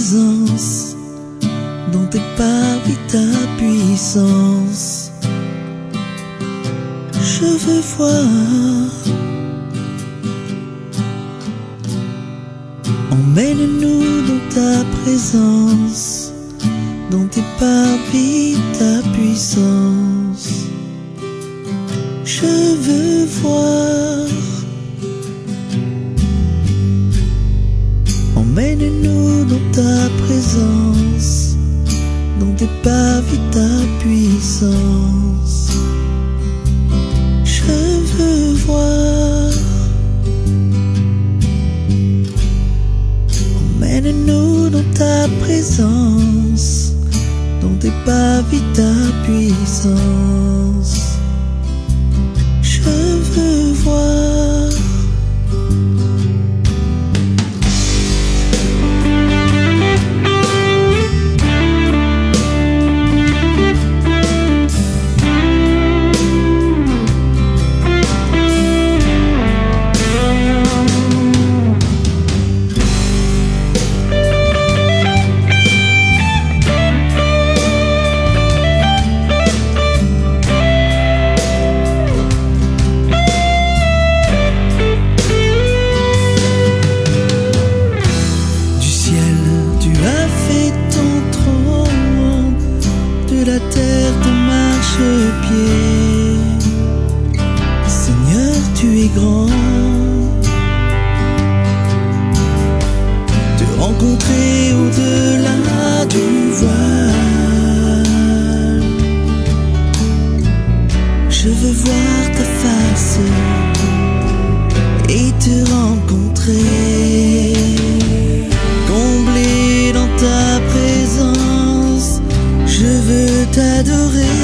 présence, dans tes parvis, ta puissance. Je veux voir. Emmène-nous dans ta présence, dans tes parvis, ta puissance. Je veux voir. Emmène-nous dans ta présence, dans tes parvis, ta puissance. Je veux voir. Emmène-nous dans ta présence, dans tes parvis, ta puissance. Je veux voir. La terre ton marchepied, Seigneur, tu es grand. Te rencontrer au-delà du voile. Je veux voir ta face et te rencontrer, combler dans ta présence. Je veux t'adorer.